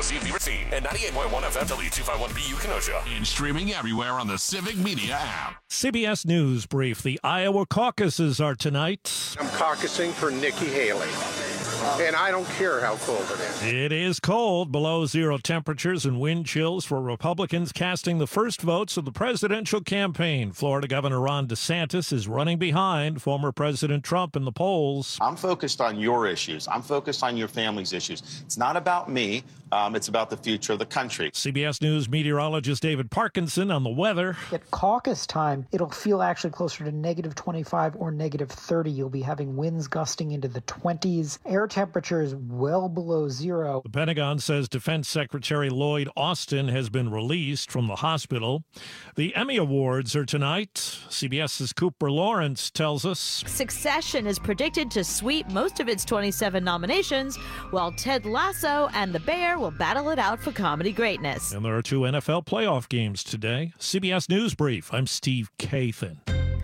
WCVRC and 98.1 FM W251BU Kenosha. And streaming everywhere on the Civic Media app. CBS News Brief. The Iowa caucuses are tonight. I'm caucusing for Nikki Haley. And I don't care how cold it is. It is cold, below zero temperatures and wind chills for Republicans casting the first votes of the presidential campaign. Florida Governor Ron DeSantis is running behind former President Trump in the polls. I'm focused on your issues. I'm focused on your family's issues. It's not about me. It's about the future of the country. CBS News meteorologist David Parkinson on the weather. At caucus time, it'll feel actually closer to negative 25 or negative 30. You'll be having winds gusting into the 20s. Air temperature is well below zero. The Pentagon says Defense Secretary Lloyd Austin has been released from the hospital. The Emmy Awards are tonight. CBS's Cooper Lawrence tells us. Succession is predicted to sweep most of its 27 nominations, while Ted Lasso and The Bear will battle it out for comedy greatness. And there are 2 NFL playoff games today. CBS News Brief. I'm Steve Kathan.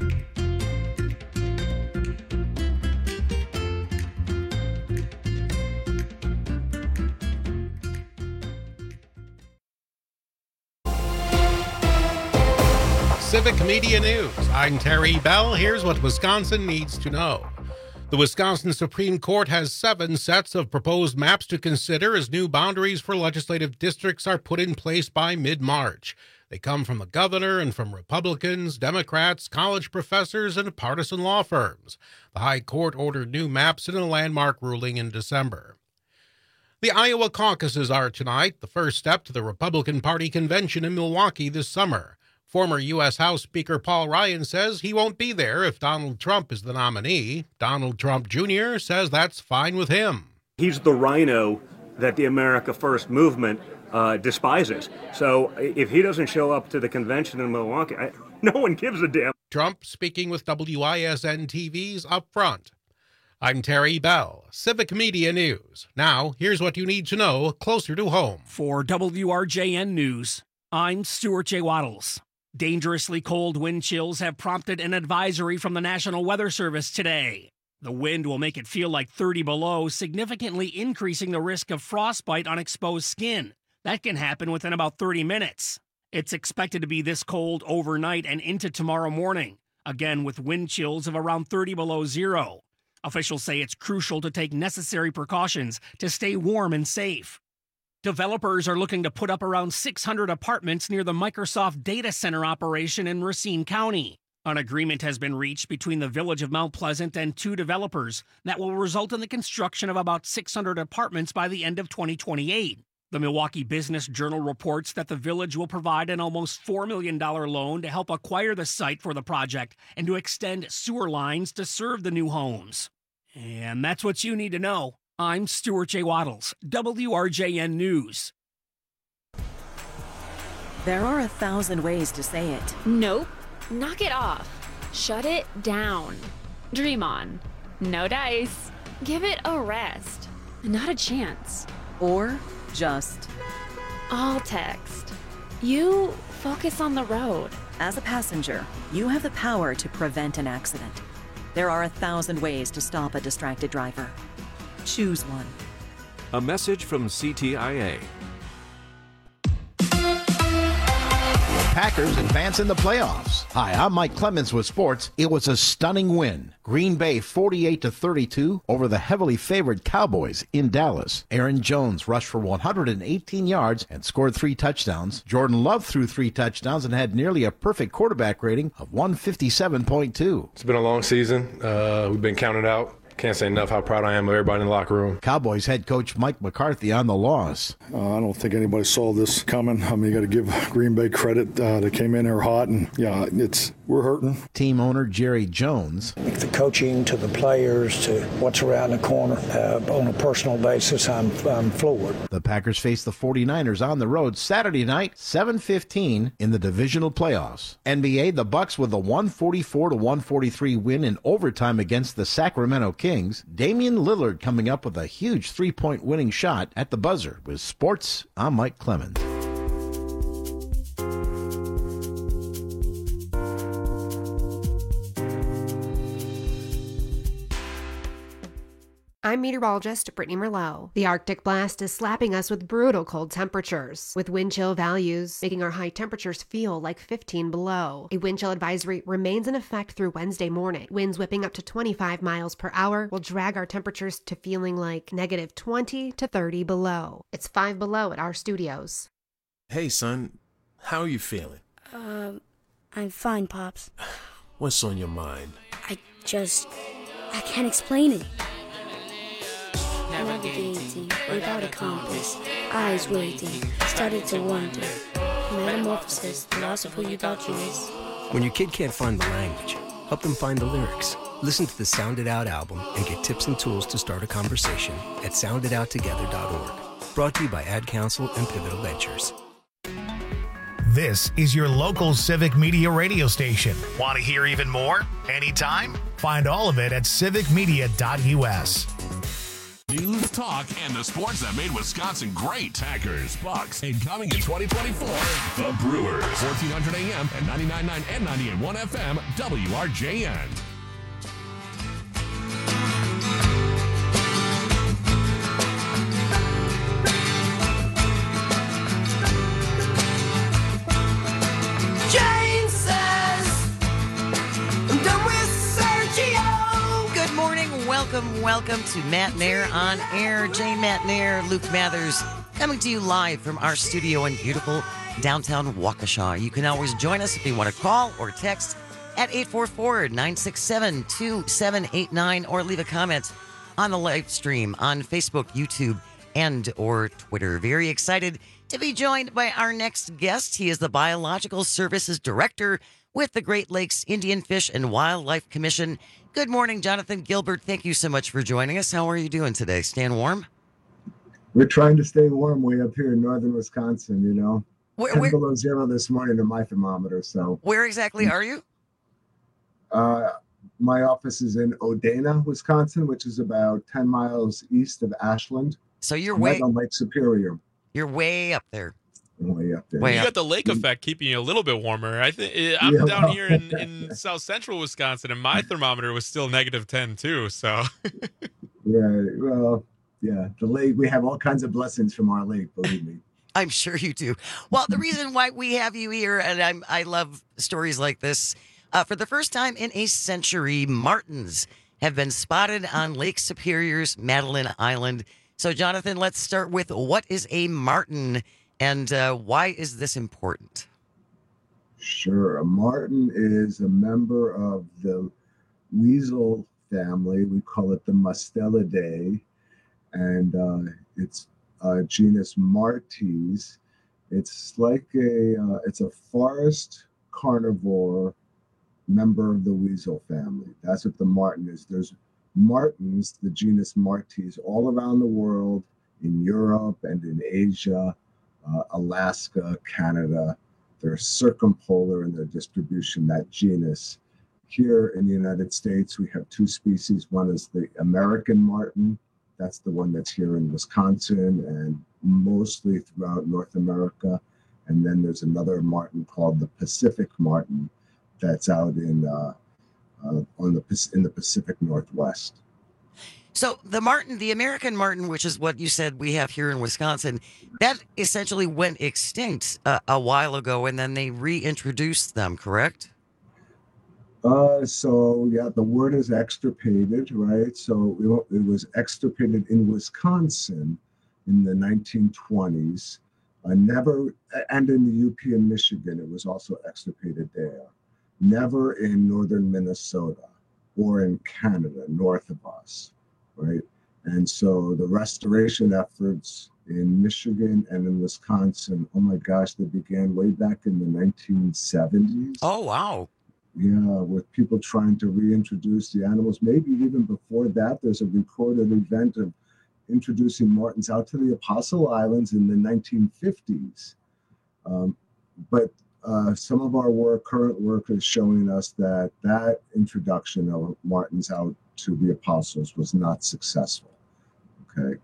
Civic Media News. I'm Terry Bell. Here's what Wisconsin needs to know. The Wisconsin Supreme Court has 7 sets of proposed maps to consider as new boundaries for legislative districts are put in place by mid-March. They come from the governor and from Republicans, Democrats, college professors, and partisan law firms. The High Court ordered new maps in a landmark ruling in December. The Iowa caucuses are tonight, the first step to the Republican Party convention in Milwaukee this summer. Former U.S. House Speaker Paul Ryan says he won't be there if Donald Trump is the nominee. Donald Trump Jr. says that's fine with him. He's the rhino that the America First movement despises. So if he doesn't show up to the convention in Milwaukee, no one gives a damn. Trump speaking with WISN TV's Up Front. I'm Terry Bell, Civic Media News. Now, here's what you need to know closer to home. For WRJN News, I'm Stuart J. Waddles. Dangerously cold wind chills have prompted an advisory from the National Weather Service today. The wind will make it feel like 30 below, significantly increasing the risk of frostbite on exposed skin. That can happen within about 30 minutes. It's expected to be this cold overnight and into tomorrow morning, again with wind chills of around 30 below zero. Officials say it's crucial to take necessary precautions to stay warm and safe. Developers are looking to put up around 600 apartments near the Microsoft data center operation in Racine County. An agreement has been reached between the Village of Mount Pleasant and 2 developers that will result in the construction of about 600 apartments by the end of 2028. The Milwaukee Business Journal reports that the village will provide an almost $4 million loan to help acquire the site for the project and to extend sewer lines to serve the new homes. And that's what you need to know. I'm Stuart J. Waddles, WRJN News. There are 1,000 ways to say it. Nope. Knock it off. Shut it down. Dream on. No dice. Give it a rest. Not a chance. Or just... All text. You focus on the road. As a passenger, you have the power to prevent an accident. There are 1,000 ways to stop a distracted driver. Choose one. A message from CTIA. Packers advance in the playoffs. Hi, I'm Mike Clemens with sports. It was a stunning win. Green Bay 48-32 over the heavily favored Cowboys in Dallas. Aaron Jones rushed for 118 yards and scored 3 touchdowns. Jordan Love threw 3 touchdowns and had nearly a perfect quarterback rating of 157.2. It's been a long season. We've been counted out. Can't say enough how proud I am of everybody in the locker room. Cowboys head coach Mike McCarthy on the loss. I don't think anybody saw this coming. I mean, you got to give Green Bay credit. They came in here hot, and yeah, we're hurting. Team owner Jerry Jones. The coaching to the players to what's around the corner on a personal basis, I'm floored. The Packers face the 49ers on the road Saturday night, 7:15 in the divisional playoffs. NBA, the Bucks with a 144-143 win in overtime against the Sacramento Kings. Damian Lillard coming up with a huge 3-point winning shot at the buzzer. With sports, I'm Mike Clemens. I'm meteorologist Brittany Merlot. The Arctic blast is slapping us with brutal cold temperatures, with wind chill values making our high temperatures feel like 15 below. A wind chill advisory remains in effect through Wednesday morning. Winds whipping up to 25 miles per hour will drag our temperatures to feeling like negative 20 to 30 below. It's 5 below at our studios. Hey, son. How are you feeling? I'm fine, Pops. What's on your mind? I can't explain it. Navigating without a compass, eyes waiting, started to wonder. Metamorphosis, the loss of who you thought you was. When your kid can't find the language, help them find the lyrics. Listen to the Sound It Out album and get tips and tools to start a conversation at sounditouttogether.org. Brought to you by Ad Council and Pivotal Ventures. This is your local Civic Media radio station. Want to hear even more? Anytime? Find all of it at civicmedia.us. News, talk, and the sports that made Wisconsin great. Packers, Bucks, and coming in 2024, the Brewers. 1400 AM and 99.9 and 98.1 FM, WRJN. Welcome to Matt Nair on Air. Jane Matt Nair, Luke Mathers, coming to you live from our studio in beautiful downtown Waukesha. You can always join us if you want to call or text at 844-967-2789 or leave a comment on the live stream on Facebook, YouTube, and or Twitter. Very excited to be joined by our next guest. He is the Biological Services Director with the Great Lakes Indian Fish and Wildlife Commission. Good morning, Jonathan Gilbert. Thank you so much for joining us. How are you doing today? Staying warm? We're trying to stay warm way up here in northern Wisconsin, you know. 10 below zero this morning in my thermometer. So where exactly are you? My office is in Odena, Wisconsin, which is about 10 miles east of Ashland. So you're right on Lake Superior. You're way up there. Way up there. You got the lake effect keeping you a little bit warmer. I'm down here in south central Wisconsin, and my thermometer was still negative 10 too. So the lake. We have all kinds of blessings from our lake. Believe me. I'm sure you do. Well, the reason why we have you here, and I love stories like this. For the first time in a century, martens have been spotted on Lake Superior's Madeline Island. So, Jonathan, let's start with what is a marten? And why is this important? Sure. A marten is a member of the weasel family. We call it the Mustelidae. And it's genus Martes. It's like it's a forest carnivore member of the weasel family. That's what the marten is. There's martens, the genus Martes, all around the world, in Europe and in Asia. Alaska, Canada, they're circumpolar in their distribution, that genus. Here in the United States, we have two species. One is the American marten. That's the one that's here in Wisconsin and mostly throughout North America. And then there's another marten called the Pacific marten that's out in the Pacific Northwest. So the marten, the American marten, which is what you said we have here in Wisconsin, that essentially went extinct a while ago, and then they reintroduced them, correct? The word is extirpated, right? So it was extirpated in Wisconsin in the 1920s. And in the UP in Michigan, it was also extirpated there. Never in northern Minnesota or in Canada, north of us. Right. And so the restoration efforts in Michigan and in Wisconsin, oh my gosh, they began way back in the 1970s. Oh, wow. Yeah, with people trying to reintroduce the animals. Maybe even before that, there's a recorded event of introducing martens out to the Apostle Islands in the 1950s. But some of our current work is showing us that introduction of martens out to the Apostles was not successful. Okay.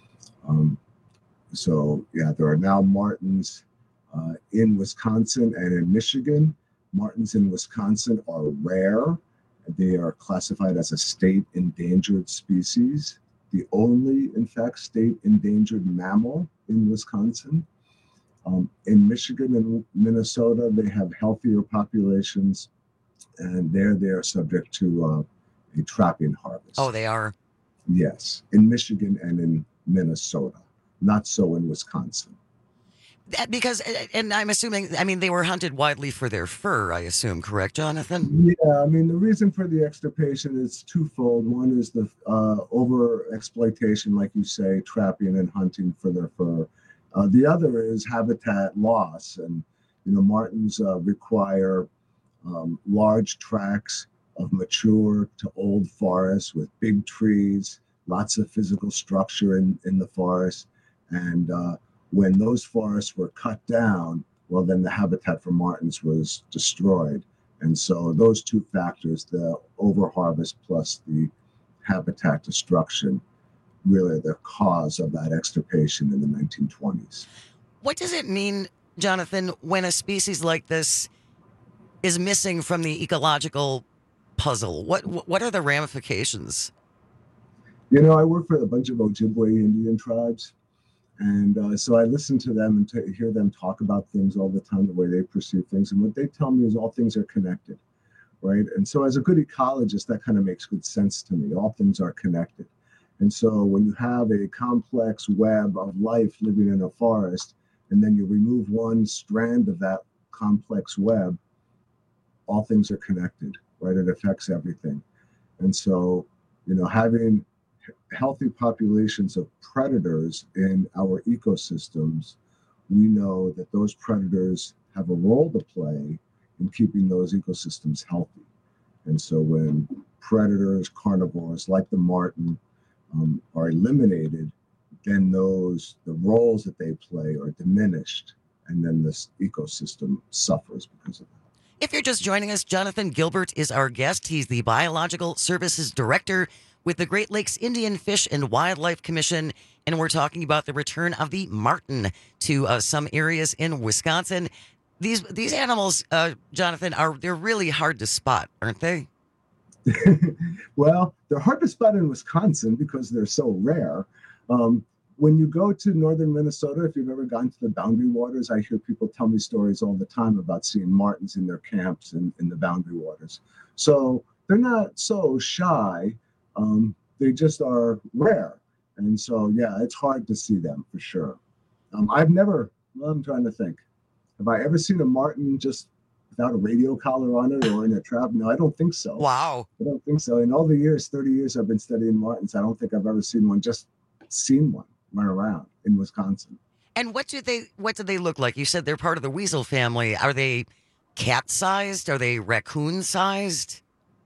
There are now martens in Wisconsin and in Michigan. Martens in Wisconsin are rare. They are classified as a state endangered species. the only, in fact, state endangered mammal in Wisconsin. In Michigan and Minnesota, they have healthier populations, and they're subject to a trapping harvest. Oh, they are? Yes, in Michigan and in Minnesota. Not so in Wisconsin. Because, and I'm assuming, I mean, they were hunted widely for their fur, I assume, correct, Jonathan? Yeah, I mean, the reason for the extirpation is twofold. One is the over-exploitation, like you say, trapping and hunting for their fur. The other is habitat loss. And, martens require large tracts of mature to old forests with big trees, lots of physical structure in the forest. And when those forests were cut down, well, then the habitat for martens was destroyed. And so those two factors, the overharvest plus the habitat destruction, really the cause of that extirpation in the 1920s. What does it mean, Jonathan, when a species like this is missing from the ecological puzzle? What are the ramifications? I work for a bunch of Ojibwe Indian tribes. And so I listen to them and hear them talk about things all the time, the way they perceive things. And what they tell me is all things are connected, right? And so as a good ecologist, that kind of makes good sense to me. All things are connected. And so when you have a complex web of life living in a forest, and then you remove one strand of that complex web, all things are connected, right? It affects everything. And so, having healthy populations of predators in our ecosystems, we know that those predators have a role to play in keeping those ecosystems healthy. And so when predators, carnivores like the marten are eliminated, then the roles that they play are diminished, and then this ecosystem suffers because of that. If you're just joining us, Jonathan Gilbert is our guest. He's the Biological Services Director with the Great Lakes Indian Fish and Wildlife Commission, and we're talking about the return of the marten to some areas in Wisconsin. These animals, Jonathan, they're really hard to spot, aren't they? Well, they're hard to spot in Wisconsin because they're so rare. When you go to northern Minnesota, if you've ever gone to the Boundary Waters, I hear people tell me stories all the time about seeing martens in their camps in the Boundary Waters. So they're not so shy. They just are rare. And so, yeah, it's hard to see them for sure. I'm trying to think. Have I ever seen a marten just without a radio collar on it or in a trap? No, I don't think so. Wow. I don't think so. In all the 30 years I've been studying martens, I don't think I've ever seen one run around in Wisconsin. And what do they look like? You said they're part of the weasel family. Are they cat-sized? Are they raccoon-sized?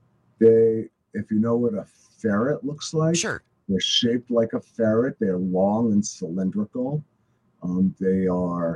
If you know what a ferret looks like, sure. They're shaped like a ferret. They're long and cylindrical. They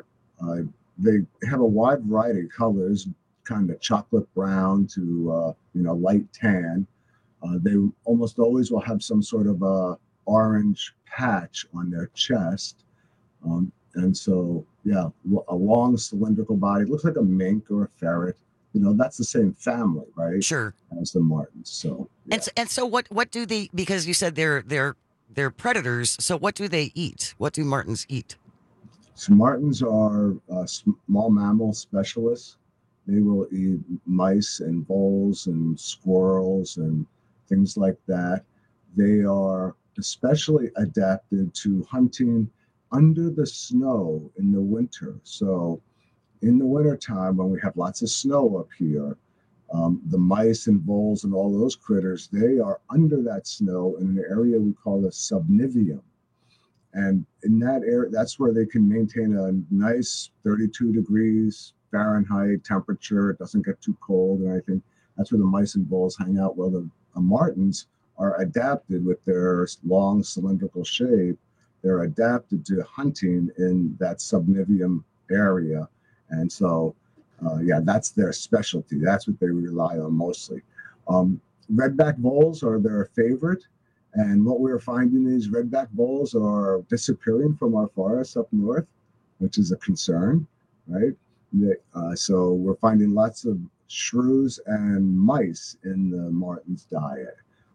have a wide variety of colors, kind of chocolate brown to light tan. They almost always will have some sort of a orange patch on their chest. And so, yeah, a long cylindrical body. It looks like a mink or a ferret. That's the same family, right? Sure. As the martens. So, yeah. And so what do they, because you said they're predators, so what do they eat? What do martens eat? So martens are small mammal specialists. They will eat mice and voles and squirrels and things like that. They are especially adapted to hunting under the snow in the winter. So in the wintertime, when we have lots of snow up here, the mice and voles and all those critters, they are under that snow in an area we call the subniveum. And in that area, that's where they can maintain a nice 32 degrees Fahrenheit temperature. It doesn't get too cold. And I think that's where the mice and voles hang out. Well, the martens are adapted with their long cylindrical shape. They're adapted to hunting in that subniveum area. And so, that's their specialty. That's what they rely on mostly. Redback voles are their favorite. And what we're finding is redback voles are disappearing from our forests up north, which is a concern, right? So we're finding lots of shrews and mice in the marten's diet.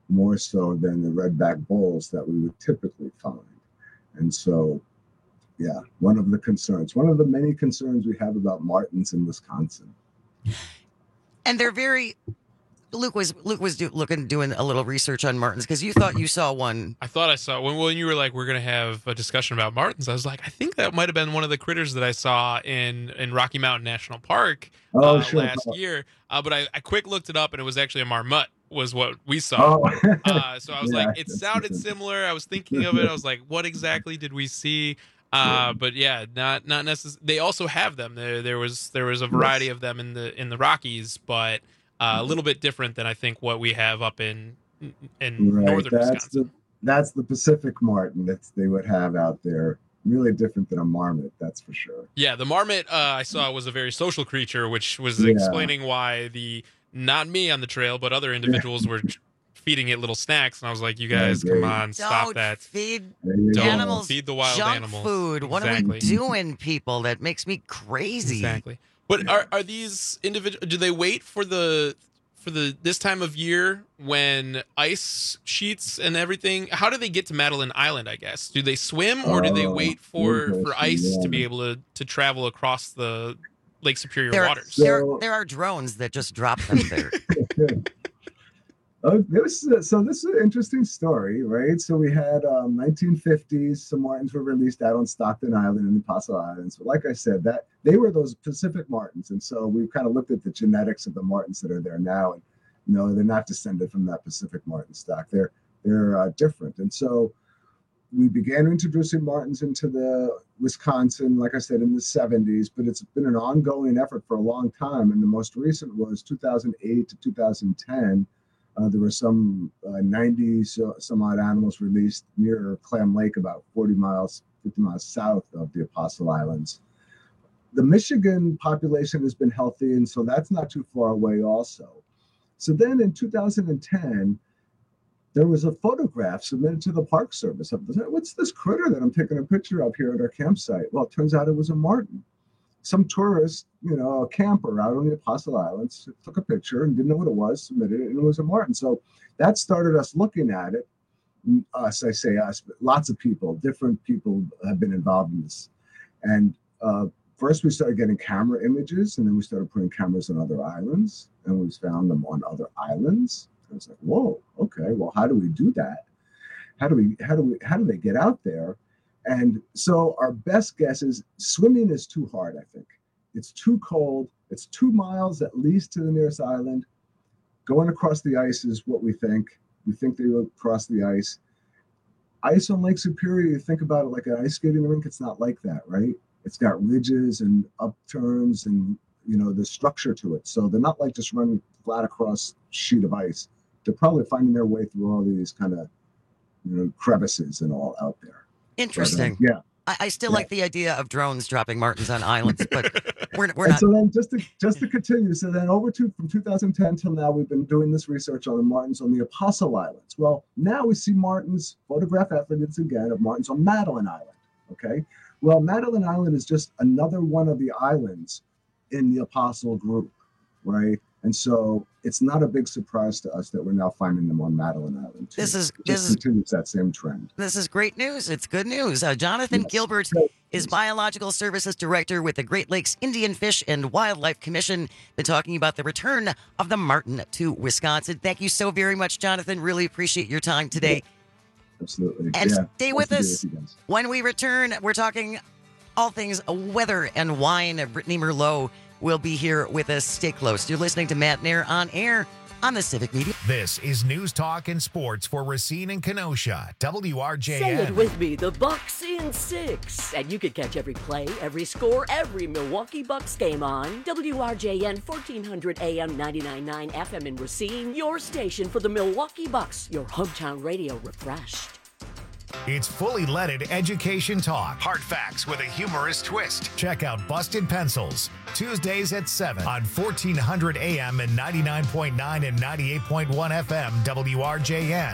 more so than the redback bulls that we would typically find. And so, yeah, one of the many concerns we have about martens in Wisconsin. And they're very. Luke was doing a little research on martens because you thought you saw one. I thought I saw when you were like, we're gonna have a discussion about martens. I was like, I think that might have been one of the critters that I saw in Rocky Mountain National Park last year. But I quick looked it up, and it was actually a marmot. Was what we saw. So I was like, it sounded similar. I was thinking of it. I was like, what exactly did we see? But yeah, not necessarily. They also have them. There was a variety of them in the Rockies, but a little bit different than I think what we have up in northern Wisconsin. That's the Pacific marten that they would have out there. Really different than a marmot, that's for sure. Yeah, the marmot I saw was a very social creature, which was explaining why not me on the trail, but other individuals were feeding it little snacks, and I was like, "You guys, come on, stop that! Feed the wild junk animals. Food. What are we doing, people? That makes me crazy." Exactly. But are these individuals? Do they wait for this time of year when ice sheets and everything? How do they get to Madeline Island? I guess do they swim or do they wait for ice to be able to travel across the Lake Superior waters? There are drones that just drop them there. This is an interesting story, right? So we had 1950s, some martens were released out on Stockton Island and the Apostle Islands. So like I said, that they were those Pacific martens. And so we've kind of looked at the genetics of the martens that are there now. And no, they're not descended from that Pacific marten stock. They're different. And so we began introducing martens into the Wisconsin, like I said, in the 70s, but it's been an ongoing effort for a long time. And the most recent was 2008 to 2010. There were some 90 some odd animals released near Clam Lake, about 50 miles south of the Apostle Islands. The Michigan population has been healthy, and so that's not too far away also. So then in 2010, there was a photograph submitted to the Park Service of what's this critter that I'm taking a picture of here at our campsite? Well, it turns out it was a marten. Some tourist, a camper out on the Apostle Islands, took a picture and didn't know what it was, submitted it, and it was a marten. So that started us looking at it. Us, I say us, but lots of people, different people have been involved in this. And first we started getting camera images, and then we started putting cameras on other islands, and we found them on other islands. I was like, whoa, okay, well, how do we do that? How do they get out there? And so our best guess is swimming is too hard, I think. It's too cold. It's 2 miles at least to the nearest island. Going across the ice is what we think. We think they will cross the ice. Ice on Lake Superior, you think about it like an ice skating rink, it's not like that, right? It's got ridges and upturns and, the structure to it. So they're not like just running flat across a sheet of ice. They're probably finding their way through all these kind of, crevices and all out there. Interesting. But, I still like the idea of drones dropping martens on islands, but we're and not. So then, just to continue, so then from 2010 till now, we've been doing this research on the martens on the Apostle Islands. Well, now we see martens, photograph evidence again of martens on Madeline Island. Okay. Well, Madeline Island is just another one of the islands in the Apostle group, right? And so it's not a big surprise to us that we're now finding them on Madeline Island too. This continues that same trend. This is great news. It's good news. Jonathan Gilbert is Biological Services Director with the Great Lakes Indian Fish and Wildlife Commission. Been talking about the return of the marten to Wisconsin. Thank you so very much, Jonathan. Really appreciate your time today. Absolutely. And stay with us. When we return, we're talking all things weather and wine. Brittany Merlot will be here with us. Stay close. You're listening to Matt Nair on air on the Civic Media. This is News Talk and Sports for Racine and Kenosha, WRJN. Say it with me, the Bucks in 6. And you can catch every play, every score, every Milwaukee Bucks game on WRJN 1400 AM 99.9 FM in Racine, your station for the Milwaukee Bucks, your hometown radio refreshed. It's fully leaded education talk. Hard facts with a humorous twist. Check out Busted Pencils, Tuesdays at 7 on 1400 AM and 99.9 and 98.1 FM WRJN.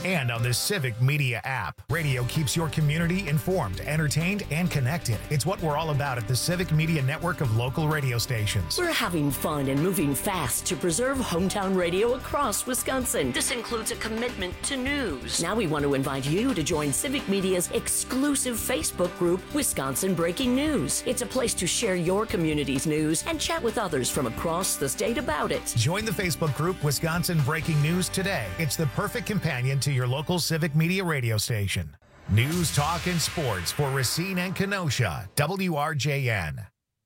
and on the Civic Media app. Radio keeps your community informed, entertained, and connected. It's what we're all about at the Civic Media network of local radio stations. We're having fun and moving fast to preserve hometown radio across Wisconsin. This includes a commitment to news. Now we want to invite you to join Civic Media's exclusive Facebook group, Wisconsin Breaking News. It's a place to share your community's news and chat with others from across the state about it. Join the Facebook group Wisconsin Breaking News today. It's the perfect companion to your local Civic Media radio station. News, talk, and sports for Racine and Kenosha. WRJN.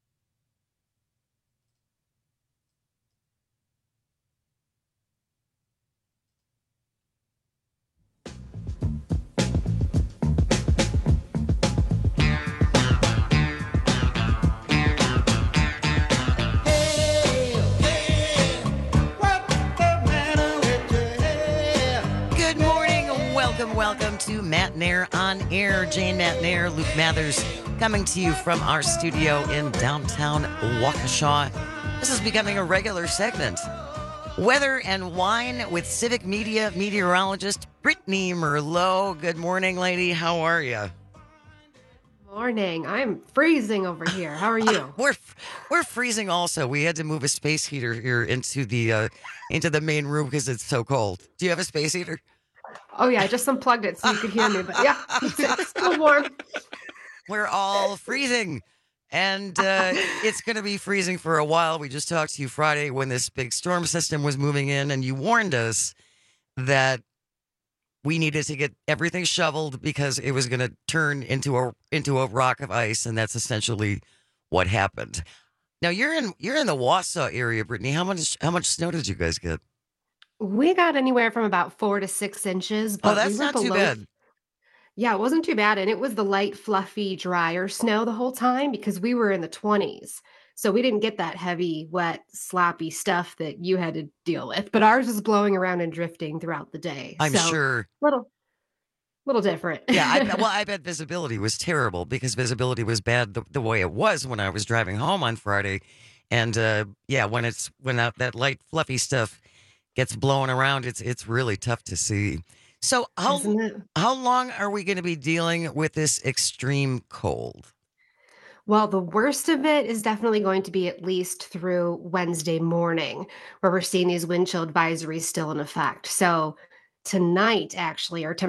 Welcome to Matt Nair on Air. Jane Matt Nair, Luke Mathers, coming to you from our studio in downtown Waukesha. This is becoming a regular segment. Weather and wine with Civic Media meteorologist Brittany Merlot. Good morning, lady. How are you? Morning. I'm freezing over here. How are you? We're freezing also. We had to move a space heater here into the main room because it's so cold. Do you have a space heater? Oh, yeah, I just unplugged it so you could hear me, but yeah, it's still warm. We're all freezing, and it's going to be freezing for a while. We just talked to you Friday when this big storm system was moving in, and you warned us that we needed to get everything shoveled because it was going to turn into a rock of ice, and that's essentially what happened. Now, you're in the Wausau area, Brittany. How much snow did you guys get? We got anywhere from about 4 to 6 inches. But that's not too bad. Yeah, it wasn't too bad. And it was the light, fluffy, drier snow the whole time because we were in the 20s. So we didn't get that heavy, wet, sloppy stuff that you had to deal with. But ours was blowing around and drifting throughout the day. I'm sure. Little different. Yeah, I bet visibility was terrible because visibility was bad the way it was when I was driving home on Friday. And when that light, fluffy stuff gets blown around, it's really tough to see. So how long are we going to be dealing with this extreme cold? Well, the worst of it is definitely going to be at least through Wednesday morning, where we're seeing these wind chill advisories still in effect. So tonight, actually, our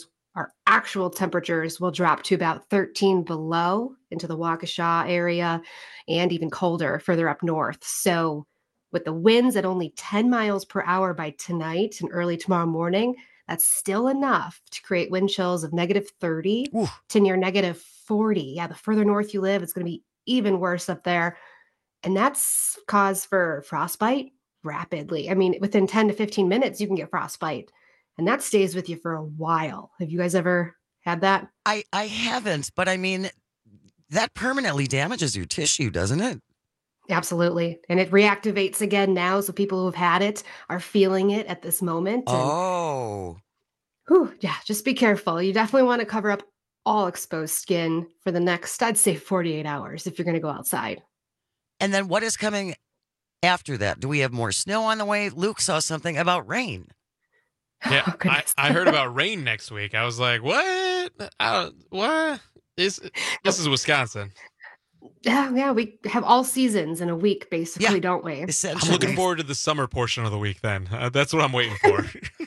actual temperatures will drop to about 13 below into the Waukesha area and even colder further up north. So with the winds at only 10 miles per hour by tonight and early tomorrow morning, that's still enough to create wind chills of -30 to near -40. Yeah, the further north you live, it's going to be even worse up there. And that's cause for frostbite rapidly. I mean, within 10 to 15 minutes, you can get frostbite. And that stays with you for a while. Have you guys ever had that? I haven't, but I mean, that permanently damages your tissue, doesn't it? Absolutely. And it reactivates again now. So people who've had it are feeling it at this moment. And, yeah, just be careful. You definitely want to cover up all exposed skin for the next, I'd say 48 hours if you're going to go outside. And then what is coming after that? Do we have more snow on the way? Luke saw something about rain. Yeah, I heard about rain next week. I was like, what? What? This is Wisconsin. Yeah, we have all seasons in a week, basically, don't we? I'm looking forward to the summer portion of the week then. That's what I'm waiting for.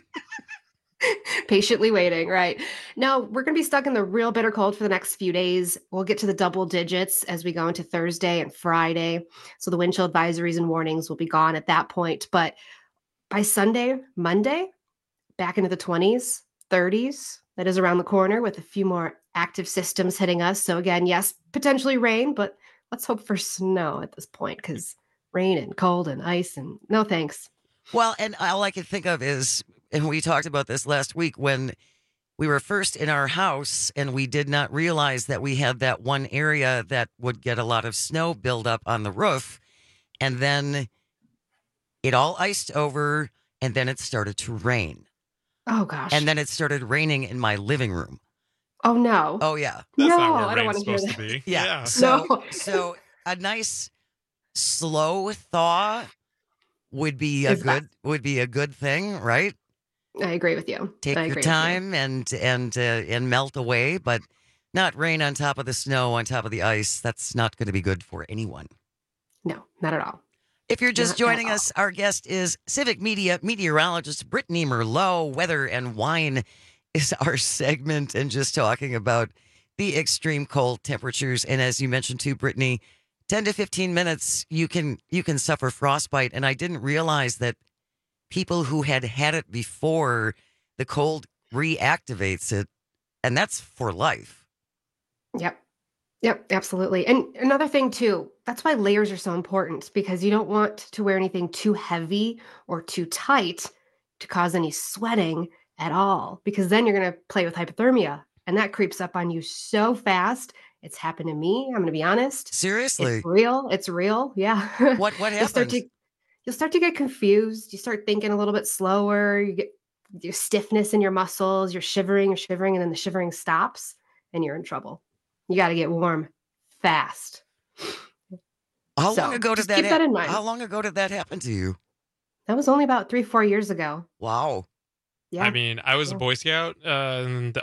Patiently waiting, right? Now, we're going to be stuck in the real bitter cold for the next few days. We'll get to the double digits as we go into Thursday and Friday. So the wind chill advisories and warnings will be gone at that point. But by Sunday, Monday, back into the 20s, 30s. That is around the corner with a few more active systems hitting us. So again, yes, potentially rain, but let's hope for snow at this point because rain and cold and ice and no thanks. Well, and all I can think of is, and we talked about this last week when we were first in our house and we did not realize that we had that one area that would get a lot of snow build up on the roof. And then it all iced over and then it started to rain. Oh, gosh. And then it started raining in my living room. Oh, no. Oh, yeah. That's no, not where I don't want rain's to hear supposed that. to be. Yeah. No. So a nice slow thaw would be a good thing, right? I agree with you. Take I your agree time and melt away, but not rain on top of the snow, on top of the ice. That's not going to be good for anyone. No, not at all. If you're just Not at joining us, our guest is Civic Media meteorologist Brittany Merlot. Weather and wine is our segment, and just talking about the extreme cold temperatures. And as you mentioned too, Brittany, 10 to 15 minutes, you can suffer frostbite. And I didn't realize that people who had it before, the cold reactivates it, and that's for life. Yep, absolutely. And another thing too, that's why layers are so important, because you don't want to wear anything too heavy or too tight to cause any sweating at all, because then you're going to play with hypothermia, and that creeps up on you so fast. It's happened to me. I'm going to be honest. Seriously? It's real. Yeah. What happens? You'll start to get confused. You start thinking a little bit slower. You get your stiffness in your muscles. You're shivering, and then the shivering stops, and you're in trouble. You got to get warm fast. How long ago did that keep that in mind. How long ago did that happen to you? That was only about 3-4 years ago. Wow. Yeah. I mean, I was a Boy Scout, and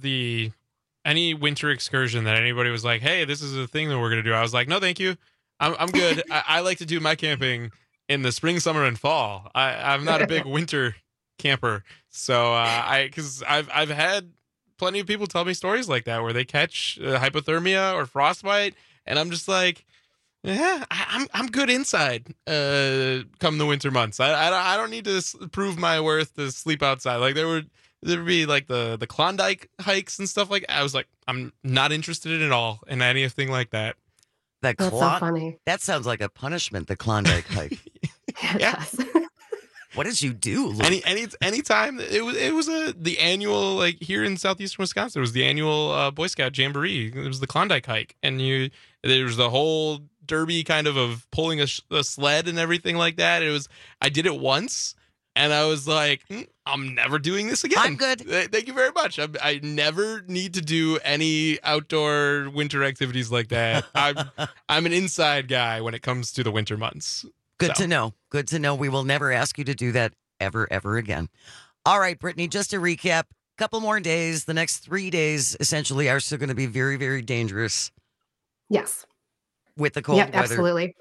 any winter excursion that anybody was like, "Hey, this is a thing that we're gonna do," I was like, "No, thank you. I'm good. I like to do my camping in the spring, summer, and fall. I'm not a big winter camper, so because I've had plenty of people tell me stories like that where they catch hypothermia or frostbite, and I'm just like, yeah, I'm good inside. Come the winter months, I don't need to prove my worth to sleep outside. Like there would be like the Klondike hikes and stuff like that. I was like, I'm not interested at all in anything like that. That's so funny. That sounds like a punishment, the Klondike hike. Yeah. What did you do, Luke? Anytime it was the annual, like here in southeastern Wisconsin, it was the annual Boy Scout Jamboree. It was the Klondike hike, and there was the whole derby kind of pulling a sled and everything like that. I did it once, and I was like, I'm never doing this again. I'm good. Thank you very much. I never need to do any outdoor winter activities like that. I'm an inside guy when it comes to the winter months. Good to know. Good to know. We will never ask you to do that ever again. All right, Brittany, just to recap, a couple more days. The next 3 days essentially are still going to be very, very dangerous. Yes. With the cold weather. Absolutely.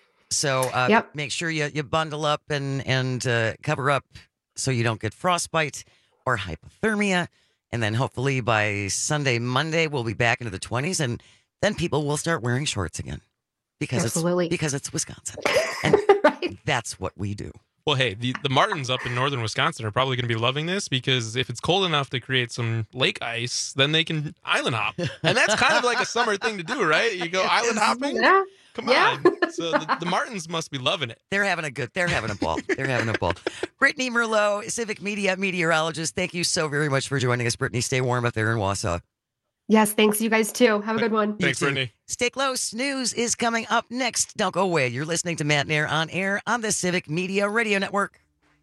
So make sure you bundle up and cover up so you don't get frostbite or hypothermia. And then hopefully by Sunday, Monday, we'll be back into the 20s, and then people will start wearing shorts again. Because it's Wisconsin. And that's what we do. Well, hey, the Martins up in northern Wisconsin are probably going to be loving this, because if it's cold enough to create some lake ice, then they can island hop. And that's kind of like a summer thing to do, right? You go island hopping. Yeah. Come on. So the Martins must be loving it. They're having a ball. They're having a ball. Brittany Merlot, Civic Media meteorologist. Thank you so very much for joining us, Brittany. Stay warm up there in Wausau. Yes, thanks. You guys too. Have a good one. Thanks, Brittany. Stay close. News is coming up next. Don't go away. You're listening to Matt and Air on air on the Civic Media Radio Network.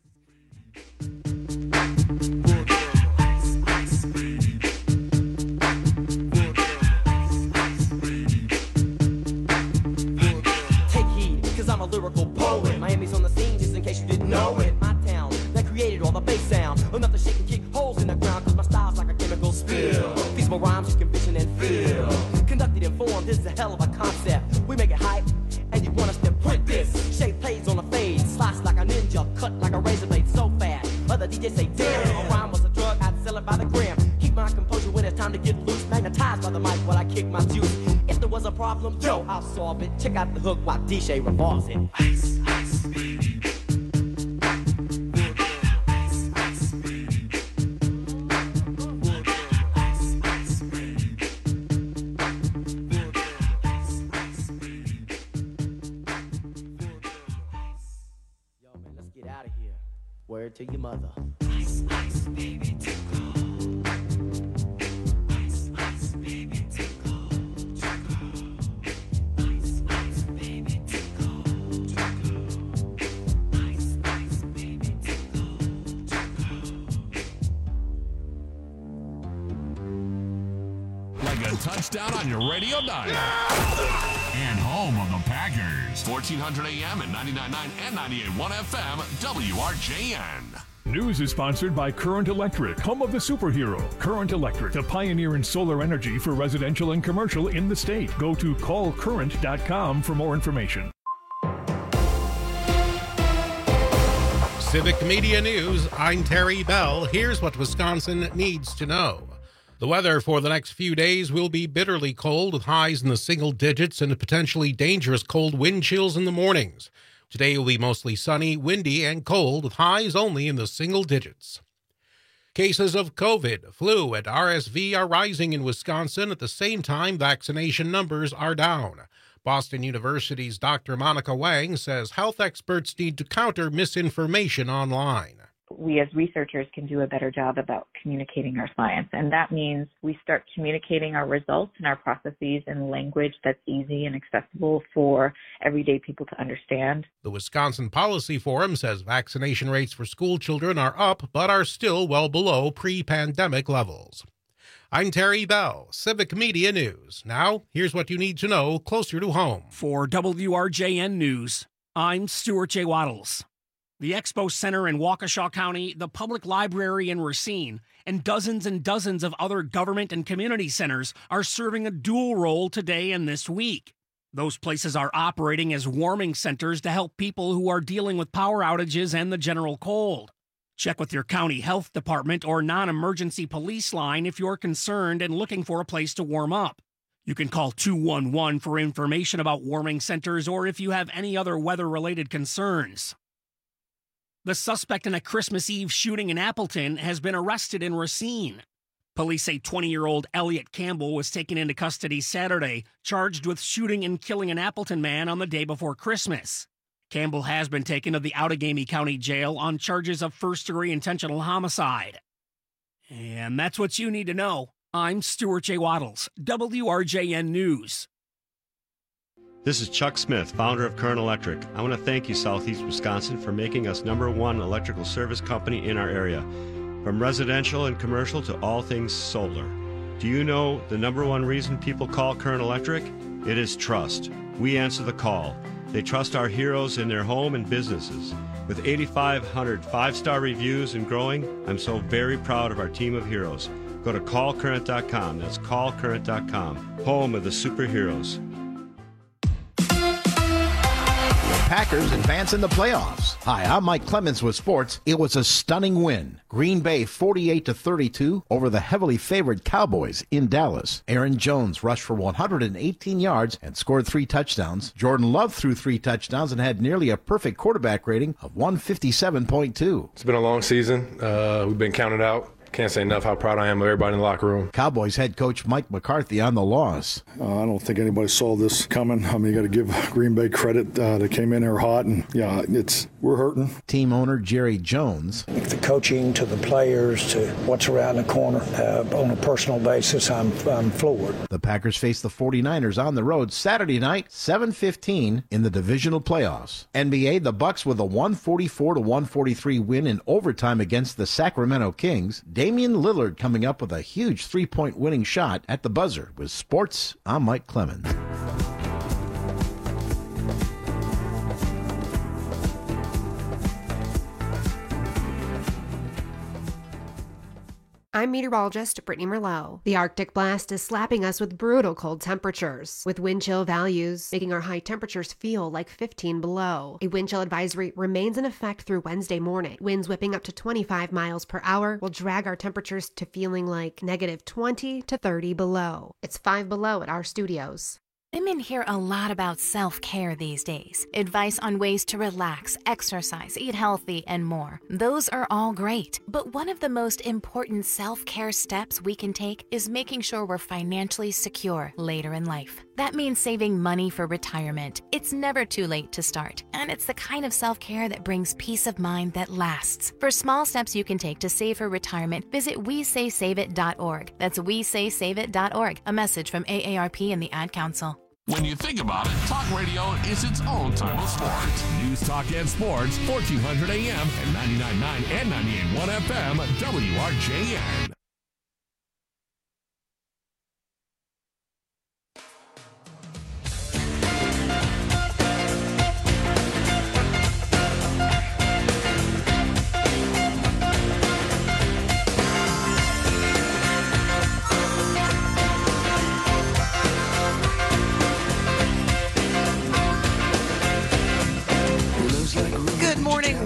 Take heed, because I'm a lyrical poet. Miami's on the scene, just in case you didn't know it. My town that created all the bass sound. Enough to shake and kick holes in the ground, because my style's like a chemical spill. Feasible rhymes you can vision and feel. Conducted in form, this is a hell of a concept. We make it hype, and you want us to print this. Shape plays on a fade, slice like a ninja, cut like a razor blade so fast. Other DJs say, damn, a rhyme was a drug, I'd sell it by the gram. Keep my composure when it's time to get loose. Magnetized by the mic while I kick my juice. If there was a problem, yo, I'll solve it. Check out the hook while DJ revolves it. Ice, ice, baby. Word to your mother. Ice, ice, baby, too cold. Ice, ice, baby, too cold. Too cold. Ice, ice, baby, too cold. Too cold. Ice, ice, baby, too cold. Too cold. Like a touchdown on your radio dial. And home of the Packers. 1400 AM and 99.9 and 98.1 FM, WRJN. News is sponsored by Current Electric, home of the superhero. Current Electric, the pioneer in solar energy for residential and commercial in the state. Go to callcurrent.com for more information. Civic Media News, I'm Terry Bell. Here's what Wisconsin needs to know. The weather for the next few days will be bitterly cold with highs in the single digits and potentially dangerous cold wind chills in the mornings. Today will be mostly sunny, windy, and cold with highs only in the single digits. Cases of COVID, flu, and RSV are rising in Wisconsin. At the same time, vaccination numbers are down. Boston University's Dr. Monica Wang says health experts need to counter misinformation online. We as researchers can do a better job about communicating our science, and that means we start communicating our results and our processes in language that's easy and accessible for everyday people to understand. The Wisconsin Policy Forum says vaccination rates for school children are up but are still well below pre-pandemic levels. I'm Terry Bell, Civic Media News. Now, here's what you need to know closer to home. For WRJN News, I'm Stuart J. Waddles. The Expo Center in Waukesha County, the Public Library in Racine, and dozens of other government and community centers are serving a dual role today and this week. Those places are operating as warming centers to help people who are dealing with power outages and the general cold. Check with your county health department or non-emergency police line if you're concerned and looking for a place to warm up. You can call 211 for information about warming centers or if you have any other weather-related concerns. The suspect in a Christmas Eve shooting in Appleton has been arrested in Racine. Police say 20-year-old Elliot Campbell was taken into custody Saturday, charged with shooting and killing an Appleton man on the day before Christmas. Campbell has been taken to the Outagamie County Jail on charges of first-degree intentional homicide. And that's what you need to know. I'm Stuart J. Waddles, WRJN News. This is Chuck Smith, founder of Current Electric. I want to thank you, Southeast Wisconsin, for making us #1 electrical service company in our area. From residential and commercial to all things solar. Do you know the #1 reason people call Current Electric? It is trust. We answer the call. They trust our heroes in their home and businesses. With 8,500 5-star reviews and growing, I'm so very proud of our team of heroes. Go to callcurrent.com. That's callcurrent.com. Home of the superheroes. Packers advance in the playoffs. Hi, I'm Mike Clemens with sports. It was a stunning win. Green Bay 48-32 over the heavily favored Cowboys in Dallas. Aaron Jones rushed for 118 yards and scored 3 touchdowns. Jordan Love threw 3 touchdowns and had nearly a perfect quarterback rating of 157.2. It's been a long season. We've been counted out. Can't say enough how proud I am of everybody in the locker room. Cowboys head coach Mike McCarthy on the loss. I don't think anybody saw this coming. I mean, you got to give Green Bay credit. They came in there hot, and we're hurting. Team owner Jerry Jones. The coaching to the players to what's around the corner. On a personal basis, I'm floored. The Packers face the 49ers on the road Saturday night, 7:15 in the divisional playoffs. NBA, the Bucks with a 144-143 win in overtime against the Sacramento Kings. Damian Lillard coming up with a huge 3-point winning shot at the buzzer. With sports, I'm Mike Clemens. I'm meteorologist Brittany Merlot. The Arctic blast is slapping us with brutal cold temperatures, with wind chill values making our high temperatures feel like 15 below. A wind chill advisory remains in effect through Wednesday morning. Winds whipping up to 25 miles per hour will drag our temperatures to feeling like -20 to 30 below. It's 5 below at our studios. Women hear a lot about self-care these days. Advice on ways to relax, exercise, eat healthy, and more. Those are all great. But one of the most important self-care steps we can take is making sure we're financially secure later in life. That means saving money for retirement. It's never too late to start. And it's the kind of self-care that brings peace of mind that lasts. For small steps you can take to save for retirement, visit WeSaySaveIt.org. That's WeSaySaveIt.org. A message from AARP and the Ad Council. When you think about it, talk radio is its own type of sports. News, talk, and sports, 1400 AM and 99.9 and 98.1 FM, WRJN.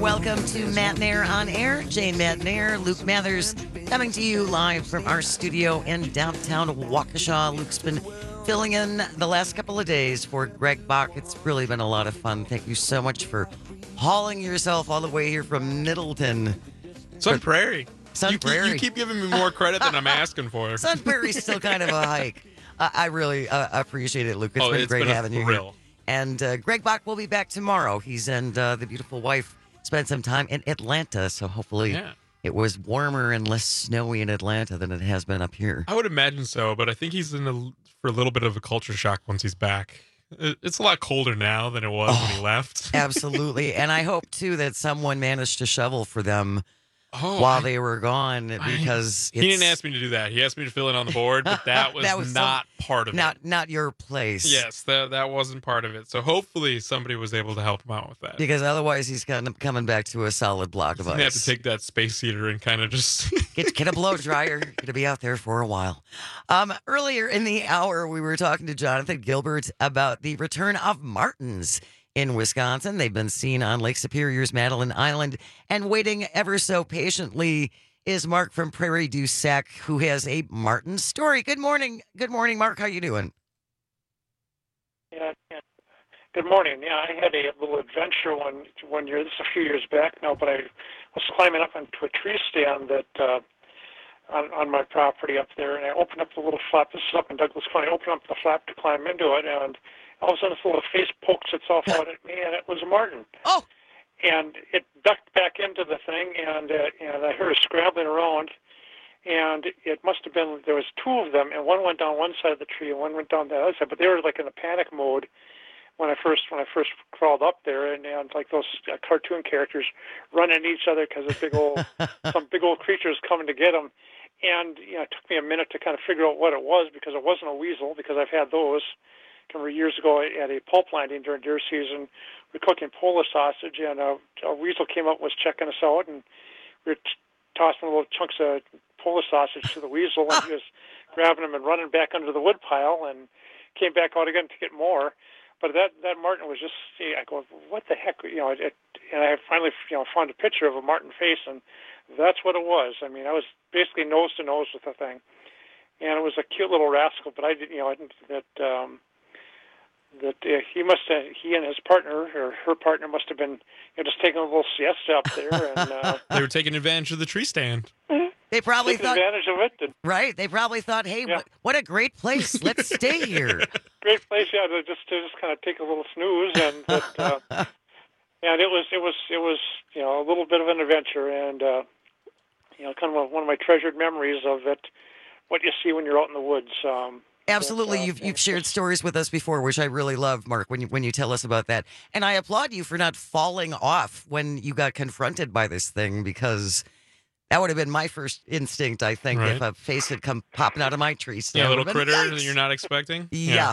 welcome to Matt Nair on Air. Jane Matt Nair, Luke Mathers, coming to you live from our studio in downtown Waukesha. Luke's been filling in the last couple of days for Greg Bach. It's really been a lot of fun. Thank you so much for hauling yourself all the way here from Middleton. Sun Prairie. Sun Prairie. You keep giving me more credit than I'm asking for. Sun Prairie's still kind of a hike. I really appreciate it, Luke. It's been having you here. And Greg Bach will be back tomorrow. He's and the beautiful wife spent some time in Atlanta, so hopefully it was warmer and less snowy in Atlanta than it has been up here. I would imagine so, but I think he's for a little bit of a culture shock once he's back. It's a lot colder now than it was when he left. Absolutely. And I hope, too, that someone managed to shovel for them while they were gone, because he didn't ask me to do that. He asked me to fill in on the board, but that was not part of it. Not your place. Yes, that wasn't part of it. So hopefully somebody was able to help him out with that. Because otherwise he's coming back to a solid block of ice. He's going to have to take that space heater and kind of just... get a blow dryer. Going to be out there for a while. Earlier in the hour, we were talking to Jonathan Gilbert about the return of martins in Wisconsin. They've been seen on Lake Superior's Madeline Island, and waiting ever so patiently is Mark from Prairie du Sac, who has a martin story. Good morning. Good morning, Mark. How you doing? Yeah. Good morning. Yeah, I had a little adventure one year. This is a few years back now, but I was climbing up onto a tree stand that on my property up there, and I opened up the little flap. This is up in Douglas County. I opened up the flap to climb into it, and all of a sudden, this little face pokes itself out at me, and it was a martin. Oh! And it ducked back into the thing, and I heard it scrambling around, and it must have been, there was two of them, and one went down one side of the tree, and one went down the other side, but they were like in a panic mode when I first crawled up there, and like those cartoon characters running at each other because some big old creature is coming to get them. And it took me a minute to kind of figure out what it was, because it wasn't a weasel, because I've had those. Years ago at a pulp landing during deer season, we were cooking Polish sausage, and a weasel came up and was checking us out, and we were tossing little chunks of Polish sausage to the weasel, and he was grabbing them and running back under the wood pile, and came back out again to get more. But that martin was just, I go, what the heck, and I finally found a picture of a martin face, and that's what it was. I mean, I was basically nose to nose with the thing, and it was a cute little rascal. But I didn't that he and his partner or her partner must have been just taking a little siesta up there, and they were taking advantage of the tree stand. They probably thought advantage of it. Right? They probably thought, "Hey, what a great place! Let's stay here." Great place, yeah. To just kind of take a little snooze, and and it was a little bit of an adventure, and kind of one of my treasured memories of it. What you see when you're out in the woods. Absolutely. You've shared stories with us before, which I really love, Mark, when you tell us about that. And I applaud you for not falling off when you got confronted by this thing, because that would have been my first instinct, I think, if a face had come popping out of my tree stand. Yeah, a little critter that you're not expecting. Yeah.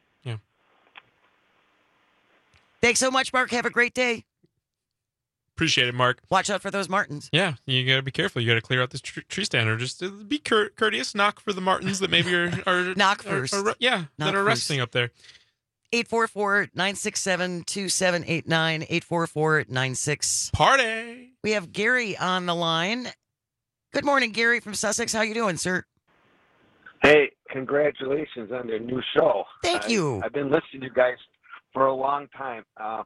Thanks so much, Mark. Have a great day. Appreciate it, Mark. Watch out for those martins. Yeah, you got to be careful. You got to clear out this tree stand, or just be courteous. Knock for the martins that maybe are knock first. That are resting up there. 844-967-2789. 844-96. Party. We have Gary on the line. Good morning, Gary from Sussex. How you doing, sir? Hey, congratulations on your new show. Thank you. I've been listening to you guys for a long time.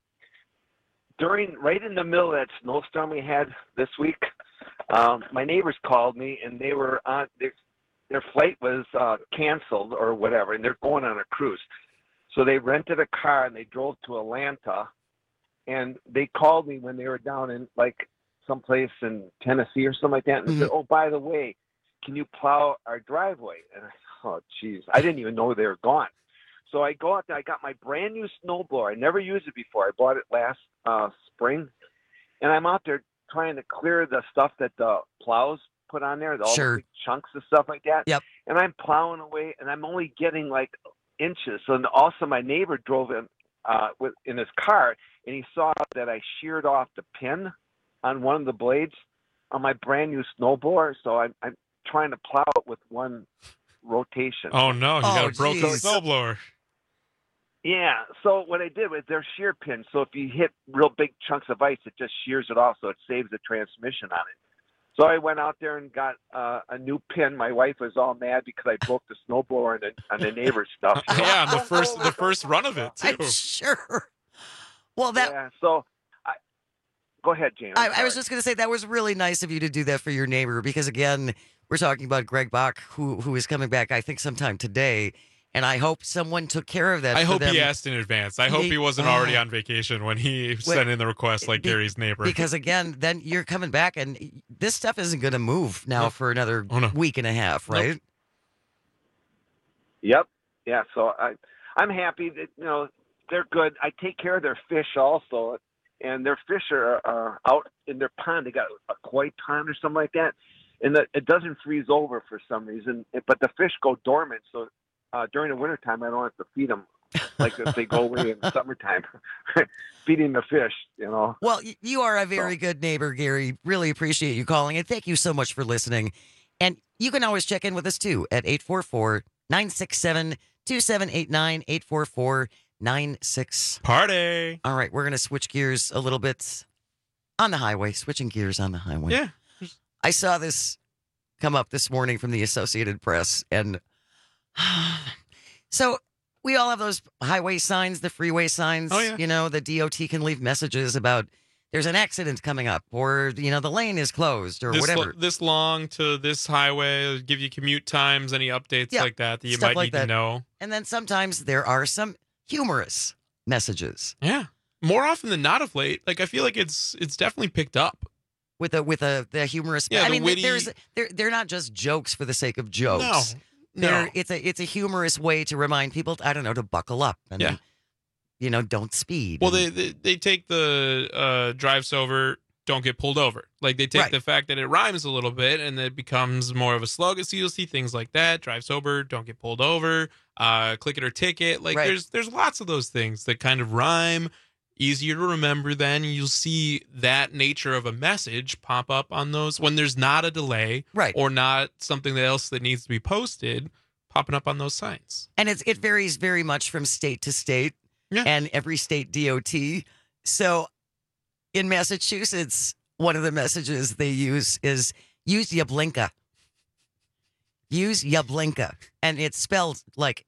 Right in the middle of that snowstorm we had this week, my neighbors called me, and they were on their flight was canceled or whatever, and they're going on a cruise. So they rented a car and they drove to Atlanta, and they called me when they were down in like someplace in Tennessee or something like that, and said, "Oh, by the way, can you plow our driveway?" And I said, "Oh, geez, I didn't even know they were gone." So I go out there. I got my brand new snowblower. I never used it before. I bought it last spring, and I'm out there trying to clear the stuff that the plows put on there, all the big chunks of stuff like that. Yep. And I'm plowing away, and I'm only getting like inches. So also my neighbor drove in in his car, and he saw that I sheared off the pin on one of the blades on my brand new snowblower. So I'm trying to plow it with one rotation. Oh no, you got a broken snowblower. Yeah, so what I did was they're shear pins. So if you hit real big chunks of ice, it just shears it off, so it saves the transmission on it. So I went out there and got a new pin. My wife was all mad because I broke the snowblower on the neighbor's stuff. Yeah, on the first run of it too. I'm sure. Well, so go ahead, Jane. I was just going to say that was really nice of you to do that for your neighbor because, again, we're talking about Greg Bach, who is coming back, I think, sometime today. And I hope someone took care of that. I hope them. he asked in advance. I hope he wasn't already on vacation when he sent in the request like Gary's neighbor. Because, again, then you're coming back, and this stuff isn't going to move now for another week and a half, right? Nope. Yep. Yeah, so I'm happy that, they're good. I take care of their fish also, and their fish are out in their pond. They got a koi pond or something like that, and it doesn't freeze over for some reason, but the fish go dormant, so during the wintertime, I don't have to feed them like if they go away in the summertime, feeding the fish, Well, you are a very good neighbor, Gary. Really appreciate you calling, and thank you so much for listening. And you can always check in with us, too, at 844-967-2789, 844-96. Party. All right, we're going to switch gears a little bit on the highway, switching gears on the highway. Yeah. I saw this come up this morning from the Associated Press, and so we all have those highway signs, the freeway signs. Oh, yeah. The DOT can leave messages about there's an accident coming up or, the lane is closed or whatever. This long to this highway, give you commute times, any updates like that you might need to know. And then sometimes there are some humorous messages. Yeah. More often than not of late. Like, I feel like it's definitely picked up. With the humorous. Yeah, I mean, witty... they're not just jokes for the sake of jokes. No. It's a humorous way to remind people, I don't know, to buckle up and don't speed. Well, they take the drive sober, don't get pulled over. Like they take the fact that it rhymes a little bit and it becomes more of a slogan. So you'll see things like that: drive sober, don't get pulled over, click it or ticket. Like there's lots of those things that kind of rhyme. Easier to remember. Then you'll see that nature of a message pop up on those when there's not a delay, or not something else that needs to be posted, popping up on those signs. And it varies very much from state to state, and every state DOT. So, in Massachusetts, one of the messages they use is "use Yablinka." Use Yablinka, and it's spelled like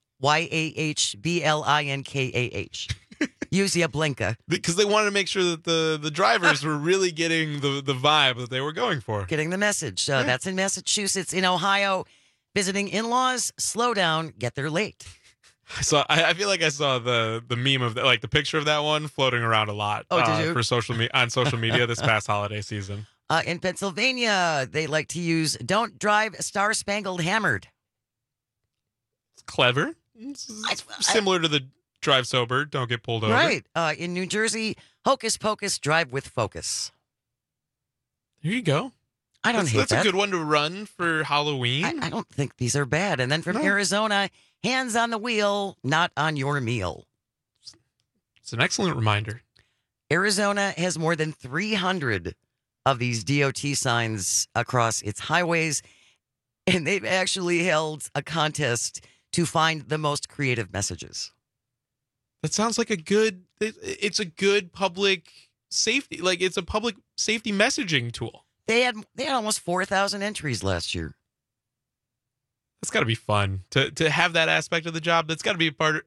YAHBLINKAH. Use Yablinka. Because they wanted to make sure that the drivers were really getting the vibe that they were going for. Getting the message. That's in Massachusetts. In Ohio, visiting in-laws, slow down, get there late. I feel like I saw the meme of that, like the picture of that one floating around a lot. Oh, did you? For on social media this past holiday season. In Pennsylvania, they like to use "Don't drive star-spangled hammered." It's clever. It's similar to the drive sober, don't get pulled over. Right. In New Jersey, hocus pocus, drive with focus. There you go. I don't hate that. That's a good one to run for Halloween. I don't think these are bad. And then from Arizona, hands on the wheel, not on your meal. It's an excellent reminder. Arizona has more than 300 of these DOT signs across its highways, and they've actually held a contest to find the most creative messages. That sounds like it's a good public safety, like it's a public safety messaging tool. They had almost 4,000 entries last year. That's got to be fun to have that aspect of the job. That's got to be the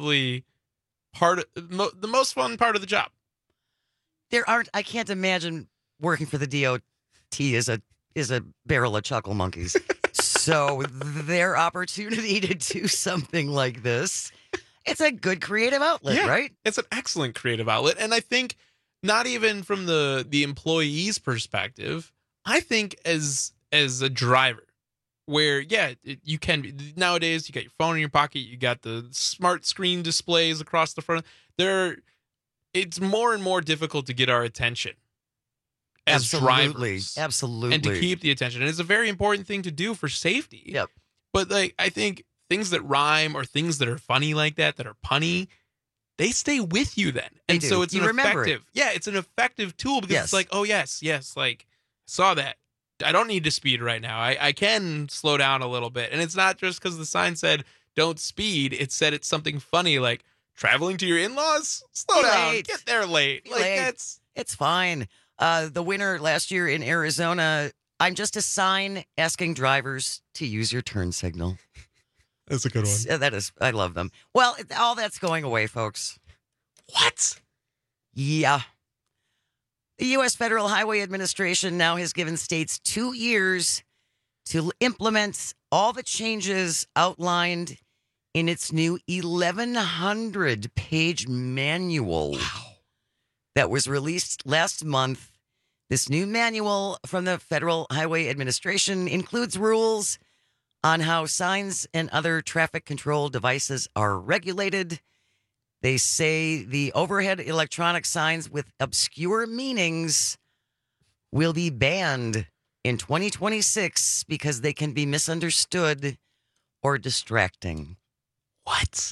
most fun part of the job. I can't imagine working for the DOT is a barrel of chuckle monkeys. So their opportunity to do something like this, it's a good creative outlet, right? It's an excellent creative outlet. And I think not even from the employee's perspective, I think as a driver, where, you can be, nowadays you got your phone in your pocket, you got the smart screen displays across the front. It's more and more difficult to get our attention as drivers. Absolutely. And to keep the attention. And it's a very important thing to do for safety. Yep. But I think things that rhyme or things that are funny like that are punny, they stay with you then. And so it's it's an effective tool because it's like, oh yes, like saw that. I don't need to speed right now. I can slow down a little bit. And it's not just because the sign said don't speed. It said it's something funny like traveling to your in-laws? Slow down. Late. Get there late. Be Like late. It's fine. The winner last year in Arizona, I'm just a sign asking drivers to use your turn signal. That's a good one. That is, I love them. Well, all that's going away, folks. What? Yeah. The U.S. Federal Highway Administration now has given states 2 years to implement all the changes outlined in its new 1,100-page manual that was released last month. This new manual from the Federal Highway Administration includes rules on how signs and other traffic control devices are regulated. They say the overhead electronic signs with obscure meanings will be banned in 2026 because they can be misunderstood or distracting. What?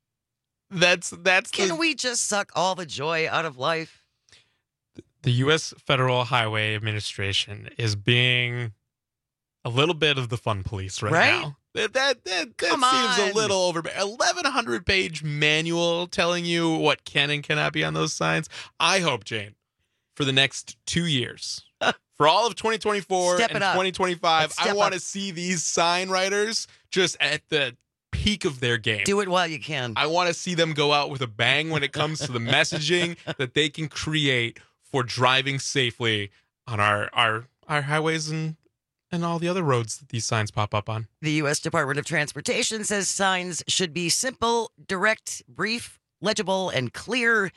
Can we just suck all the joy out of life? The U.S. Federal Highway Administration is being a little bit of the fun police right now. That seems a little over. 1,100-page manual telling you what can and cannot be on those signs. I hope, Jane, for the next 2 years, for all of 2024 and 2025, I want to see these sign writers just at the peak of their game. Do it while you can. I want to see them go out with a bang when it comes to the messaging that they can create for driving safely on our highways and all the other roads that these signs pop up on. The U.S. Department of Transportation says signs should be simple, direct, brief, legible, and clear,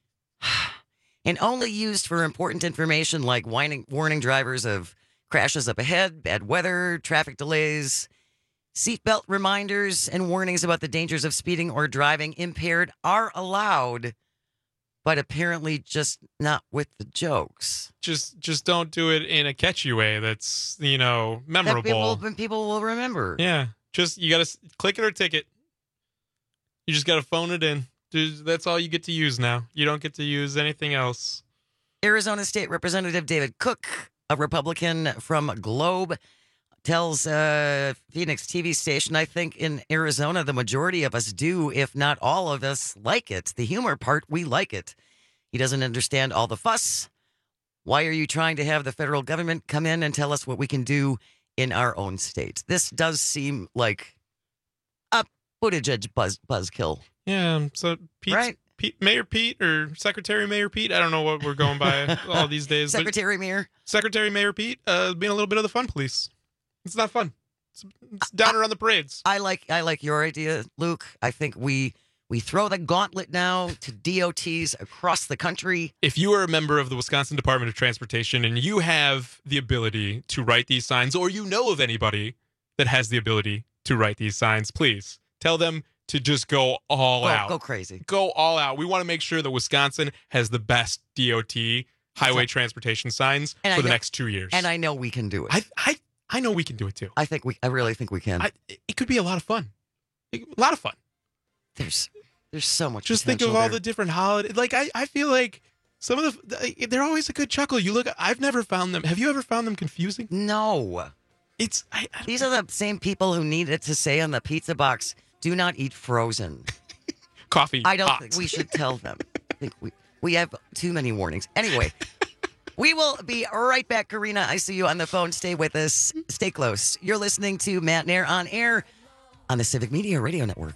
and only used for important information like warning drivers of crashes up ahead, bad weather, traffic delays, seatbelt reminders, and warnings about the dangers of speeding or driving impaired are allowed, but apparently just not with the jokes. Just don't do it in a catchy way that's, memorable. That people will remember. Yeah. You got to click it or ticket. You just got to phone it in. That's all you get to use now. You don't get to use anything else. Arizona State Representative David Cook, a Republican from Globe, tells Phoenix TV station, I think in Arizona, the majority of us do, if not all of us, like it. The humor part, we like it. He doesn't understand all the fuss. Why are you trying to have the federal government come in and tell us what we can do in our own state? This does seem like a Buttigieg buzzkill. Yeah, so Mayor Pete or Secretary Mayor Pete, I don't know what we're going by all these days. Secretary Mayor Pete being a little bit of the fun police. It's not fun. It's down around the parades. I like your idea, Luke. I think we throw the gauntlet now to DOTs across the country. If you are a member of the Wisconsin Department of Transportation and you have the ability to write these signs, or you know of anybody that has the ability to write these signs, please tell them to just go all out. Go crazy. Go all out. We want to make sure that Wisconsin has the best DOT highway transportation signs for the next 2 years. And I know we can do it. I know we can do it too. I really think we can. It could be a lot of fun. A lot of fun. There's so much. Just think of all the different holidays. Like I feel like some of they're always a good chuckle. I've never found them. Have you ever found them confusing? No. These are the same people who needed to say on the pizza box, "Do not eat frozen." Coffee. I don't think we should tell them. I think we have too many warnings. Anyway. We will be right back, Karina. I see you on the phone. Stay with us. Stay close. You're listening to Matt Nair on air on the Civic Media Radio Network.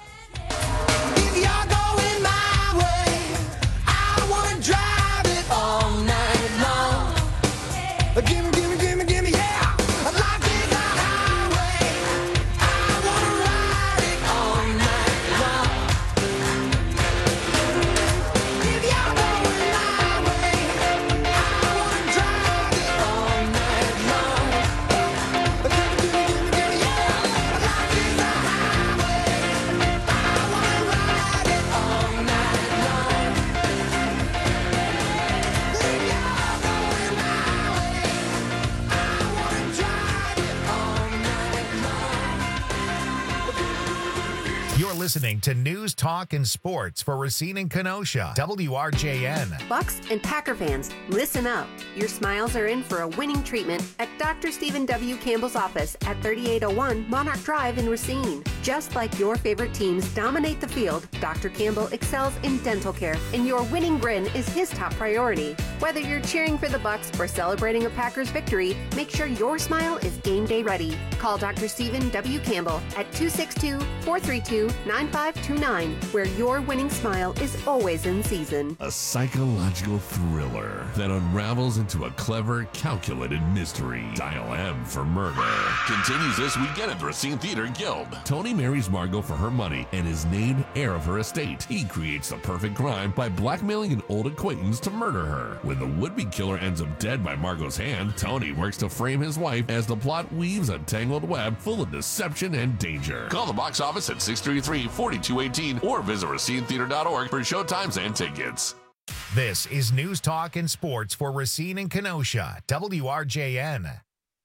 If you're going my way, I want to drive it all night long. Gimme, gimme, gimme, gimme, yeah. Life is a highway. I want to ride it all night long. If you're going my way, I want to drive it all night long. Gimme, gimme, gimme, gimme, yeah. Life is a highway. I want to ride it all night long. If you're going my way, I want to drive it all night long. You're listening to News, Talk, and Sports for Racine and Kenosha. WRJN. Bucks and Packer fans, listen up. Your smiles are in for a winning treatment at Dr. Stephen W. Campbell's office at 3801 Monarch Drive in Racine. Just like your favorite teams dominate the field, Dr. Campbell excels in dental care, and your winning grin is his top priority. Whether you're cheering for the Bucks or celebrating a Packers victory, make sure your smile is game day ready. Call Dr. Stephen W. Campbell at 262-432-9529, where your winning smile is always in season. A psychological thriller that unravels into a clever, calculated mystery. Dial M for Murder continues this weekend at the Racine Theater Guild. Tony marries Margot for her money and is named heir of her estate. He creates the perfect crime by blackmailing an old acquaintance to murder her. When the would-be killer ends up dead by Margot's hand, Tony works to frame his wife as the plot weaves a tangled web full of deception and danger. Call the box office at 633-4218 or visit RacineTheater.org for showtimes and tickets. This is News Talk and Sports for Racine and Kenosha, WRJN.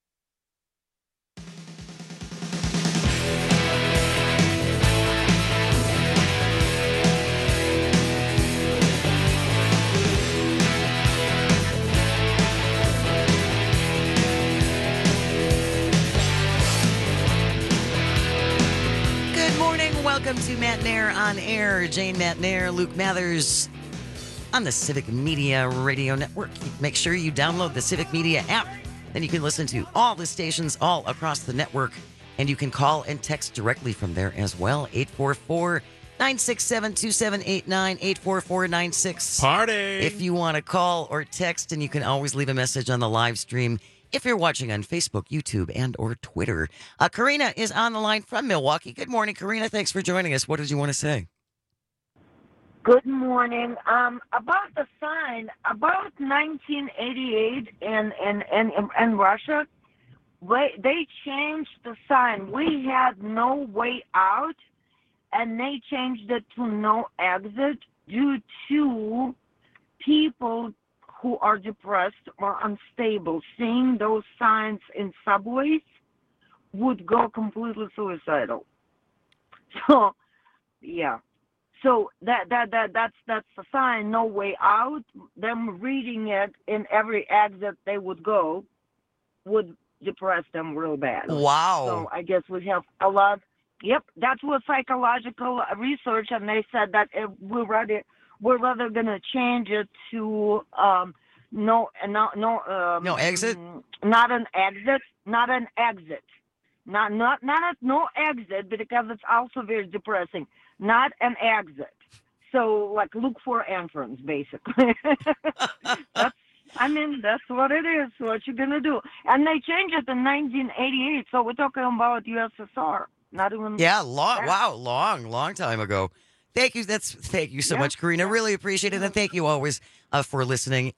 Welcome to Matt Nair on Air. Jane Matt Nair, Luke Mathers on the Civic Media Radio Network. Make sure you download the Civic Media app. Then you can listen to all the stations all across the network. And you can call and text directly from there as well. 844-967-2789, 844-96. Party! If you want to call or text, and you can always leave a message on the live stream if you're watching on Facebook, YouTube, and or Twitter. Karina is on the line from Milwaukee. Good morning, Karina. Thanks for joining us. What did you want to say? Good morning. About the sign, about 1988 in Russia, they changed the sign. We had no way out, and they changed it to no exit due to people who are depressed or unstable. Seeing those signs in subways would go completely suicidal. So, yeah. So that's the sign, no way out. Them reading it in every exit they would go would depress them real bad. Wow. So I guess we have a lot. Yep, that was psychological research, and they said that if we're rather gonna change it to no exit, not an exit, no exit, because it's also very depressing. Not an exit. So like look for entrance, basically. That's what it is. What you're gonna do? And they changed it in 1988. So we're talking about USSR. Not even. Yeah, long time ago. Thank you. Thank you so much, Karina. Really appreciate it. And thank you always for listening.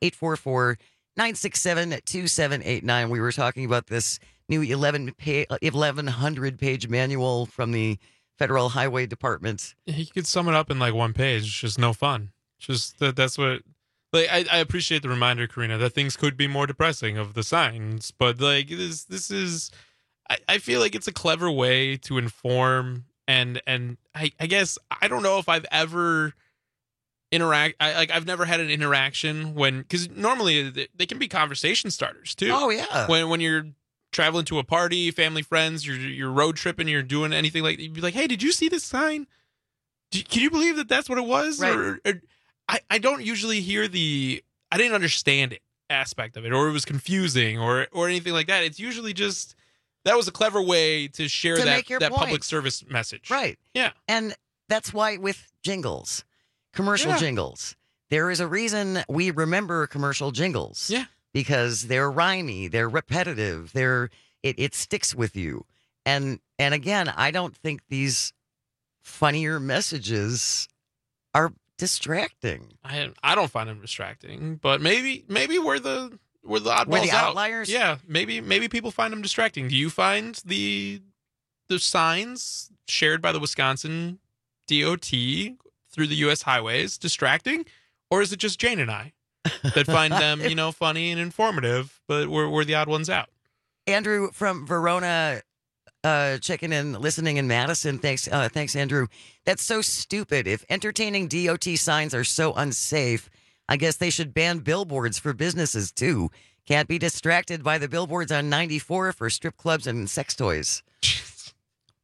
844-967-2789. We were talking about this new 1,100-page manual from the Federal Highway Department. You could sum it up in like one page. It's just no fun. Just that's what. Like I appreciate the reminder, Karina, that things could be more depressing of the signs, but like this is. I feel like it's a clever way to inform. And I guess I don't know if I've ever I've never had an interaction because normally they can be conversation starters too. Oh yeah. When you're traveling to a party, family, friends, you're road tripping, you're doing anything like that, you'd be like, hey, did you see this sign? Can you believe that that's what it was? Right. Or I don't usually hear I didn't understand it aspect of it, or it was confusing or anything like that. It's usually just. That was a clever way to share that public service message. Right. Yeah. And that's why with jingles, commercial jingles, there is a reason we remember commercial jingles. Yeah. Because they're rhymey, they're repetitive, it sticks with you. And again, I don't think these funnier messages are distracting. I don't find them distracting, but maybe we're the oddballs out. Outliers? Yeah, maybe people find them distracting. Do you find the signs shared by the Wisconsin DOT through the U.S. highways distracting, or is it just Jane and I that find them, funny and informative, but we're the odd ones out? Andrew from Verona, checking in, listening in Madison. Thanks, Andrew. That's so stupid. If entertaining DOT signs are so unsafe, I guess they should ban billboards for businesses, too. Can't be distracted by the billboards on 94 for strip clubs and sex toys.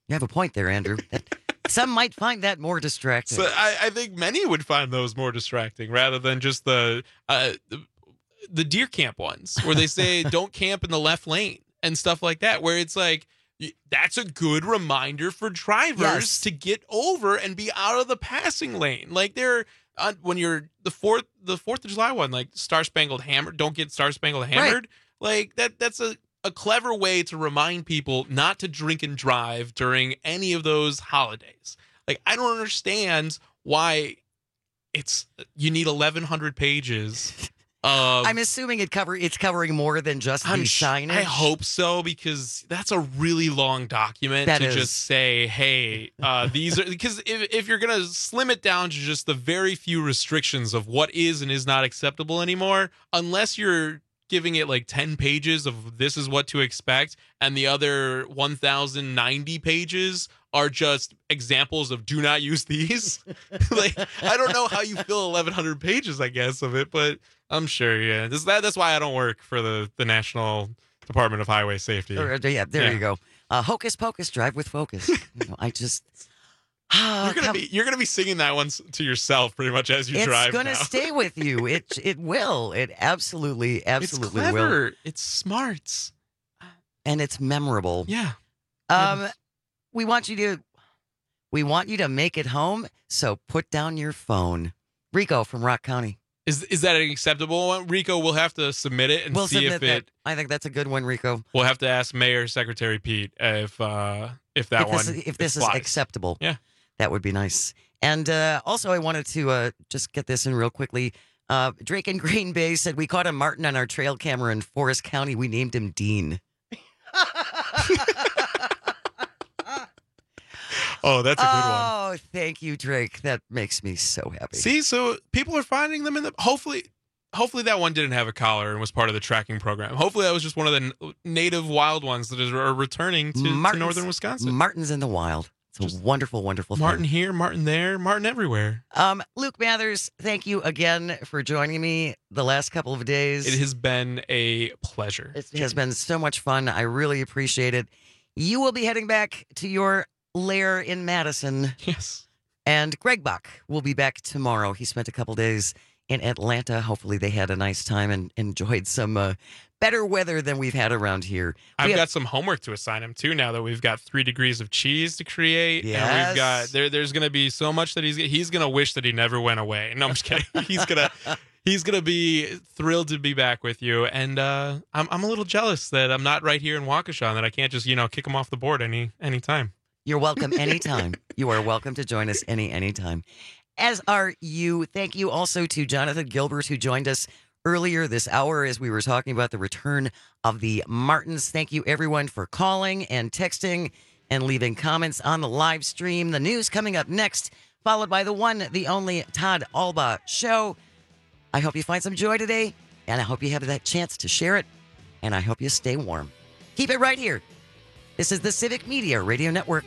You have a point there, Andrew. Some might find that more distracting. So I think many would find those more distracting rather than just the deer camp ones where they say don't camp in the left lane and stuff like that, where it's like, that's a good reminder for drivers to get over and be out of the passing lane. Like when you're the 4th of July one, like Star Spangled Hammer, don't get Star Spangled Hammered. Right. Like that's a clever way to remind people not to drink and drive during any of those holidays. Like, I don't understand why you need 1,100 pages. I'm assuming it's covering more than just the signage. I hope so, because that's a really long document just say, hey, these are, because if you're going to slim it down to just the very few restrictions of what is and is not acceptable anymore, unless you're giving it like 10 pages of this is what to expect, and the other 1,090 pages are just examples of do not use these. Like, I don't know how you fill 1,100 pages, I guess, of it, but I'm sure, yeah. That's why I don't work for the National Department of Highway Safety. Yeah, there you go. Hocus pocus, drive with focus. I just... You're gonna be singing that one to yourself pretty much as you drive. It's gonna stay with you. It will. It absolutely it's clever. will. It's smart, and it's memorable. Yeah. We want you to make it home. So put down your phone. Rico from Rock County. Is that an acceptable one? Rico, we'll have to submit it and see if it. I think that's a good one, Rico. We'll have to ask Mayor Secretary Pete if this is acceptable. Yeah. That would be nice. And also, I wanted to just get this in real quickly. Drake in Green Bay said, we caught a martin on our trail camera in Forest County. We named him Dean. Oh, that's a good one. Oh, thank you, Drake. That makes me so happy. See, so people are finding them in the... Hopefully that one didn't have a collar and was part of the tracking program. Hopefully that was just one of the native wild ones that are returning to northern Wisconsin. Martin's in the wild. It's a wonderful, wonderful Martin thing. here, Martin there, Martin everywhere. Luke Mathers, thank you again for joining me the last couple of days. It has been a pleasure. It has been so much fun. I really appreciate it. You will be heading back to your lair in Madison. Yes. And Greg Bach will be back tomorrow. He spent a couple days in Atlanta. Hopefully they had a nice time and enjoyed some better weather than we've had around here. I've got some homework to assign him too now that we've got 3 degrees of cheese to create. Yes. And we've got there's going to be so much that he's going to wish that he never went away. No, I'm just kidding. He's gonna be thrilled to be back with you, and I'm a little jealous that I'm not right here in Waukesha and that I can't just kick him off the board anytime. You're welcome anytime. You are welcome to join us anytime. As are you. Thank you also to Jonathan Gilbert, who joined us earlier this hour as we were talking about the return of the Martins. Thank you, everyone, for calling and texting and leaving comments on the live stream. The news coming up next, followed by the one, the only Todd Alba Show. I hope you find some joy today, and I hope you have that chance to share it, and I hope you stay warm. Keep it right here. This is the Civic Media Radio Network.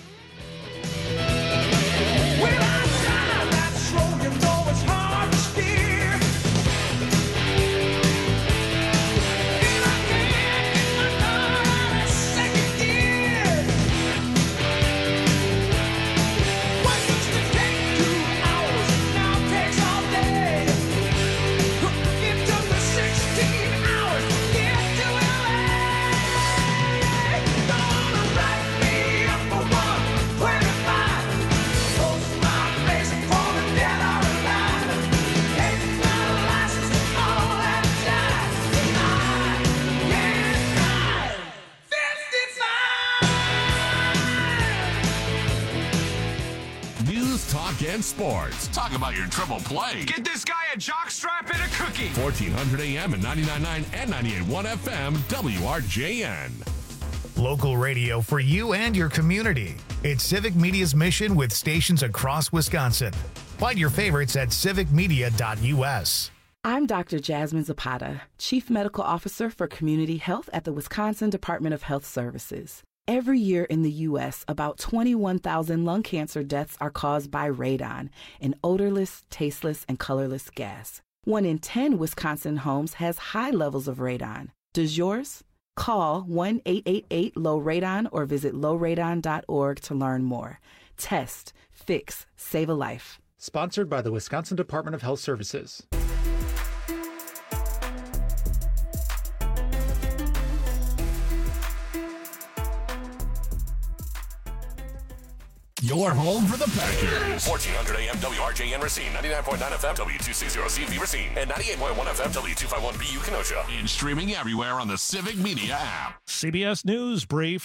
And sports. Talk about your triple play. Get this guy a jockstrap and a cookie. 1400 AM and 99.9 and 98.1 FM WRJN. Local radio for you and your community. It's Civic Media's mission with stations across Wisconsin. Find your favorites at civicmedia.us. I'm Dr. Jasmine Zapata, Chief Medical Officer for Community Health at the Wisconsin Department of Health Services. Every year in the U.S., about 21,000 lung cancer deaths are caused by radon, an odorless, tasteless, and colorless gas. 1 in 10 Wisconsin homes has high levels of radon. Does yours? Call 1-888-LOW-RADON or visit lowradon.org to learn more. Test, fix, save a life. Sponsored by the Wisconsin Department of Health Services. Your home for the Packers. 1400 AM WRJN Racine, 99.9 FM W260CV Racine, and 98.1 FM W251BU Kenosha. And streaming everywhere on the Civic Media app. CBS News brief.